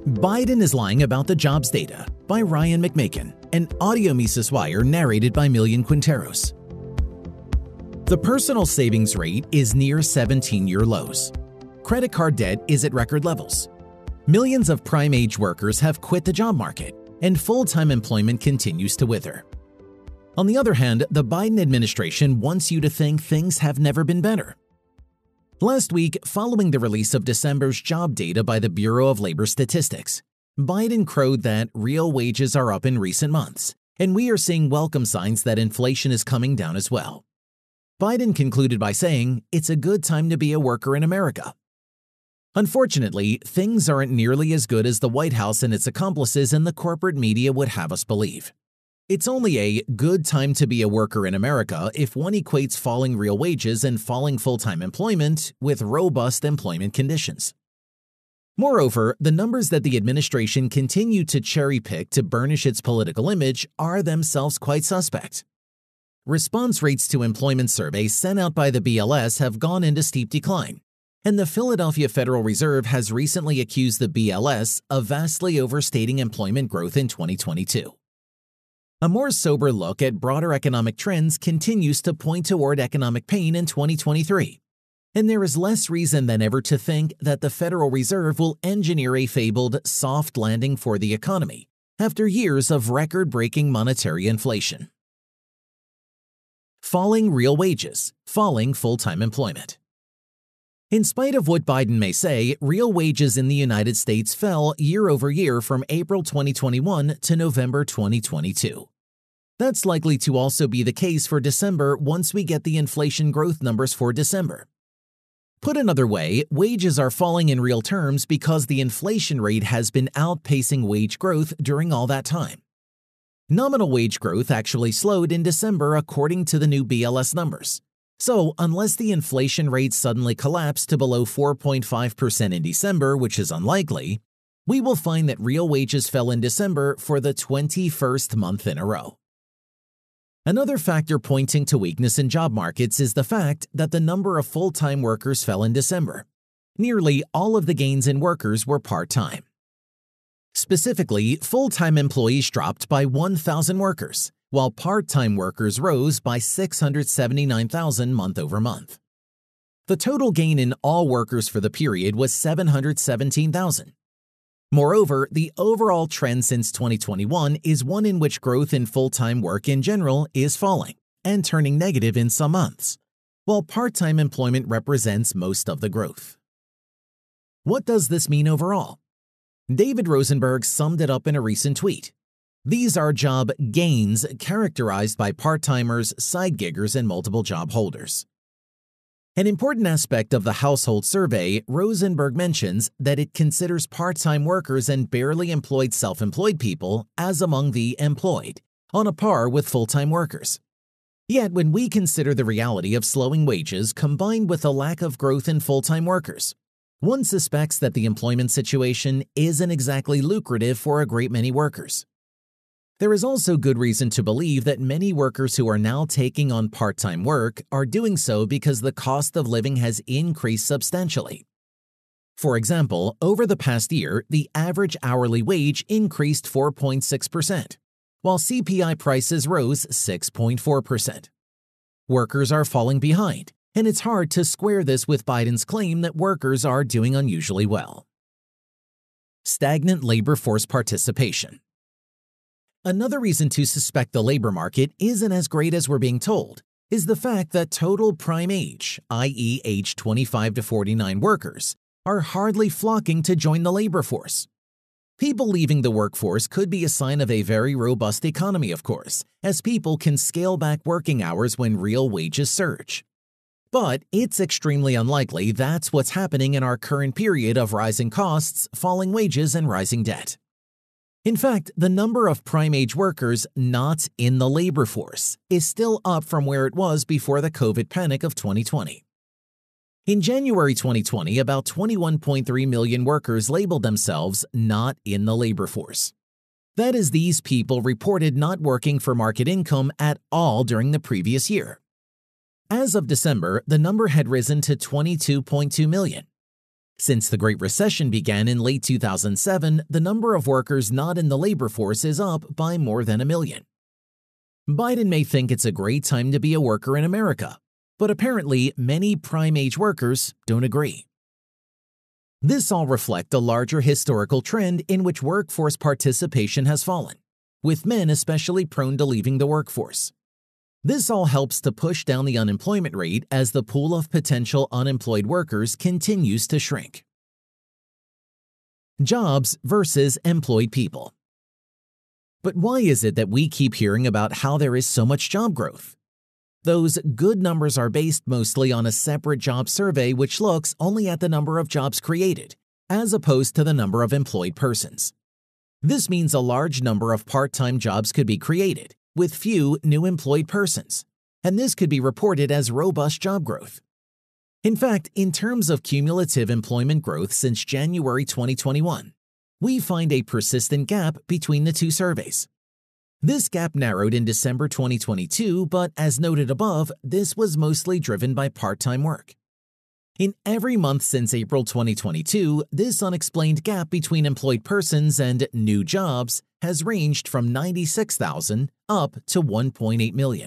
Biden is Lying About the Jobs Data by Ryan McMaken, an audio Mises Wire narrated by Millian Quinteros. The personal savings rate is near 17-year lows. Credit card debt is at record levels. Millions of prime-age workers have quit the job market, and full-time employment continues to wither. On the other hand, the Biden administration wants you to think things have never been better. Last week, following the release of December's job data by the Bureau of Labor Statistics, Biden crowed that real wages are up in recent months, and we are seeing welcome signs that inflation is coming down as well. Biden concluded by saying, "It's a good time to be a worker in America." Unfortunately, things aren't nearly as good as the White House and its accomplices and the corporate media would have us believe. It's only a good time to be a worker in America if one equates falling real wages and falling full-time employment with robust employment conditions. Moreover, the numbers that the administration continued to cherry-pick to burnish its political image are themselves quite suspect. Response rates to employment surveys sent out by the BLS have gone into steep decline, and the Philadelphia Federal Reserve has recently accused the BLS of vastly overstating employment growth in 2022. A more sober look at broader economic trends continues to point toward economic pain in 2023, and there is less reason than ever to think that the Federal Reserve will engineer a fabled soft landing for the economy after years of record-breaking monetary inflation. Falling real wages, falling full-time employment. In spite of what Biden may say, real wages in the United States fell year over year from April 2021 to November 2022. That's likely to also be the case for December once we get the inflation growth numbers for December. Put another way, wages are falling in real terms because the inflation rate has been outpacing wage growth during all that time. Nominal wage growth actually slowed in December according to the new BLS numbers. So, unless the inflation rate suddenly collapsed to below 4.5% in December, which is unlikely, we will find that real wages fell in December for the 21st month in a row. Another factor pointing to weakness in job markets is the fact that the number of full-time workers fell in December. Nearly all of the gains in workers were part-time. Specifically, full-time employees dropped by 1,000 workers, while part-time workers rose by 679,000 month over month. The total gain in all workers for the period was 717,000. Moreover, the overall trend since 2021 is one in which growth in full-time work in general is falling and turning negative in some months, while part-time employment represents most of the growth. What does this mean overall? David Rosenberg summed it up in a recent tweet. These are job gains characterized by part-timers, side giggers, and multiple job holders. An important aspect of the household survey, Rosenberg mentions that it considers part-time workers and barely employed self-employed people as among the employed, on a par with full-time workers. Yet when we consider the reality of slowing wages combined with a lack of growth in full-time workers, one suspects that the employment situation isn't exactly lucrative for a great many workers. There is also good reason to believe that many workers who are now taking on part-time work are doing so because the cost of living has increased substantially. For example, over the past year, the average hourly wage increased 4.6%, while CPI prices rose 6.4%. Workers are falling behind, and it's hard to square this with Biden's claim that workers are doing unusually well. Stagnant labor force participation. Another reason to suspect the labor market isn't as great as we're being told is the fact that total prime age, i.e. age 25 to 49 workers, are hardly flocking to join the labor force. People leaving the workforce could be a sign of a very robust economy, of course, as people can scale back working hours when real wages surge. But it's extremely unlikely that's what's happening in our current period of rising costs, falling wages, and rising debt. In fact, the number of prime-age workers not in the labor force is still up from where it was before the COVID panic of 2020. In January 2020, about 21.3 million workers labeled themselves not in the labor force. That is, these people reported not working for market income at all during the previous year. As of December, the number had risen to 22.2 million. Since the Great Recession began in late 2007, the number of workers not in the labor force is up by more than 1 million. Biden may think it's a great time to be a worker in America, but apparently many prime-age workers don't agree. This all reflects a larger historical trend in which workforce participation has fallen, with men especially prone to leaving the workforce. This all helps to push down the unemployment rate as the pool of potential unemployed workers continues to shrink. Jobs versus employed people. But why is it that we keep hearing about how there is so much job growth? Those good numbers are based mostly on a separate job survey which looks only at the number of jobs created, as opposed to the number of employed persons. This means a large number of part-time jobs could be created, with few new employed persons, and this could be reported as robust job growth. In fact, in terms of cumulative employment growth since January 2021, we find a persistent gap between the two surveys. This gap narrowed in December 2022, but as noted above, this was mostly driven by part-time work. In every month since April 2022, this unexplained gap between employed persons and new jobs has ranged from 96,000 up to 1.8 million.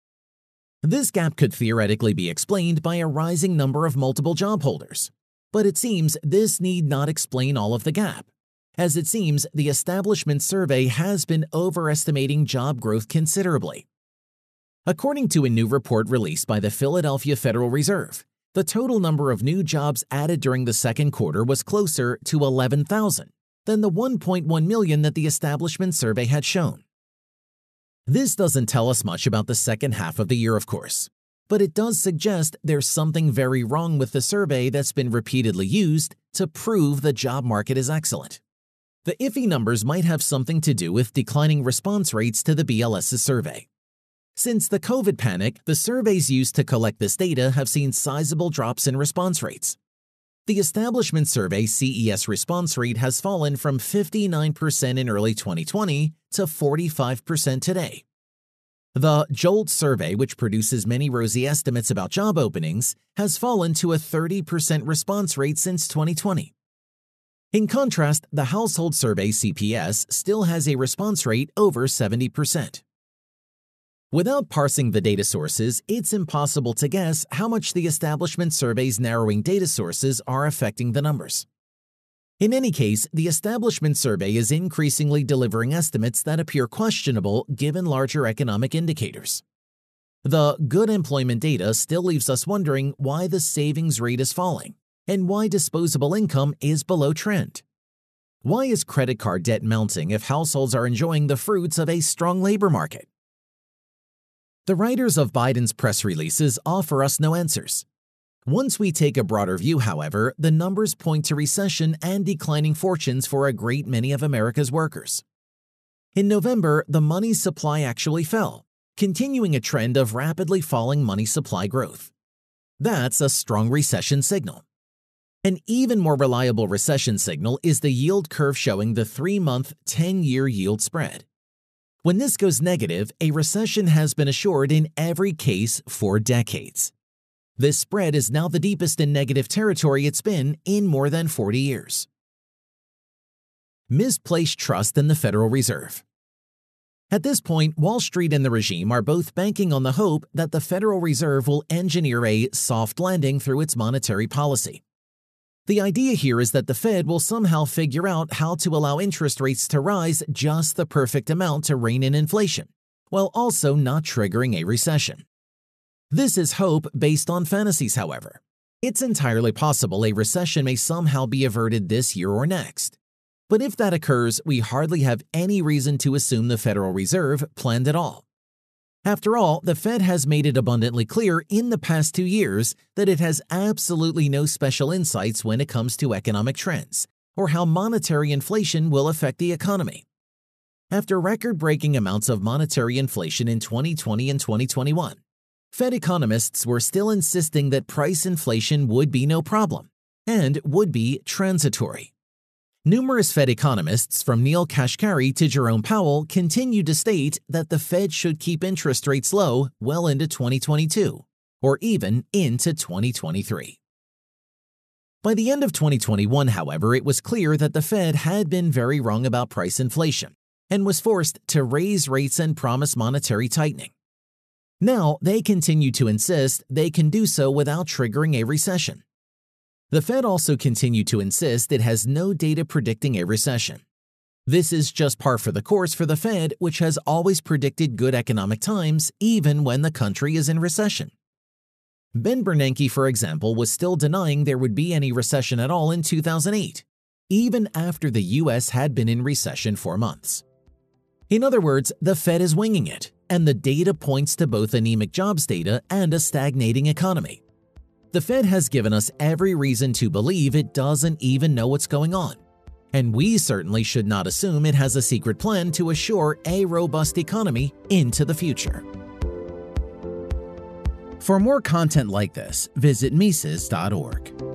This gap could theoretically be explained by a rising number of multiple job holders, but it seems this need not explain all of the gap, as it seems the establishment survey has been overestimating job growth considerably. According to a new report released by the Philadelphia Federal Reserve, the total number of new jobs added during the second quarter was closer to 11,000 than the 1.1 million that the establishment survey had shown. This doesn't tell us much about the second half of the year, of course, but it does suggest there's something very wrong with the survey that's been repeatedly used to prove the job market is excellent. The iffy numbers might have something to do with declining response rates to the BLS's survey. Since the COVID panic, the surveys used to collect this data have seen sizable drops in response rates. The establishment survey CES response rate has fallen from 59% in early 2020 to 45% today. The JOLT survey, which produces many rosy estimates about job openings, has fallen to a 30% response rate since 2020. In contrast, the household survey CPS still has a response rate over 70%. Without parsing the data sources, it's impossible to guess how much the establishment survey's narrowing data sources are affecting the numbers. In any case, the establishment survey is increasingly delivering estimates that appear questionable given larger economic indicators. The good employment data still leaves us wondering why the savings rate is falling and why disposable income is below trend. Why is credit card debt mounting if households are enjoying the fruits of a strong labor market? The writers of Biden's press releases offer us no answers. Once we take a broader view, however, the numbers point to recession and declining fortunes for a great many of America's workers. In November, the money supply actually fell, continuing a trend of rapidly falling money supply growth. That's a strong recession signal. An even more reliable recession signal is the yield curve showing the 3-month, 10-year yield spread. When this goes negative, a recession has been assured in every case for decades. This spread is now the deepest in negative territory it's been in more than 40 years. Misplaced trust in the Federal Reserve. At this point, Wall Street and the regime are both banking on the hope that the Federal Reserve will engineer a soft landing through its monetary policy. The idea here is that the Fed will somehow figure out how to allow interest rates to rise just the perfect amount to rein in inflation, while also not triggering a recession. This is hope based on fantasies, however. It's entirely possible a recession may somehow be averted this year or next. But if that occurs, we hardly have any reason to assume the Federal Reserve planned it all. After all, the Fed has made it abundantly clear in the past 2 years that it has absolutely no special insights when it comes to economic trends or how monetary inflation will affect the economy. After record-breaking amounts of monetary inflation in 2020 and 2021, Fed economists were still insisting that price inflation would be no problem and would be transitory. Numerous Fed economists, from Neil Kashkari to Jerome Powell, continued to state that the Fed should keep interest rates low well into 2022, or even into 2023. By the end of 2021, however, it was clear that the Fed had been very wrong about price inflation and was forced to raise rates and promise monetary tightening. Now, they continue to insist they can do so without triggering a recession. The Fed also continued to insist it has no data predicting a recession. This is just par for the course for the Fed, which has always predicted good economic times even when the country is in recession. Ben Bernanke, for example, was still denying there would be any recession at all in 2008, even after the U.S. had been in recession for months. In other words, the Fed is winging it, and the data points to both anemic jobs data and a stagnating economy. The Fed has given us every reason to believe it doesn't even know what's going on, and we certainly should not assume it has a secret plan to assure a robust economy into the future. For more content like this, visit Mises.org.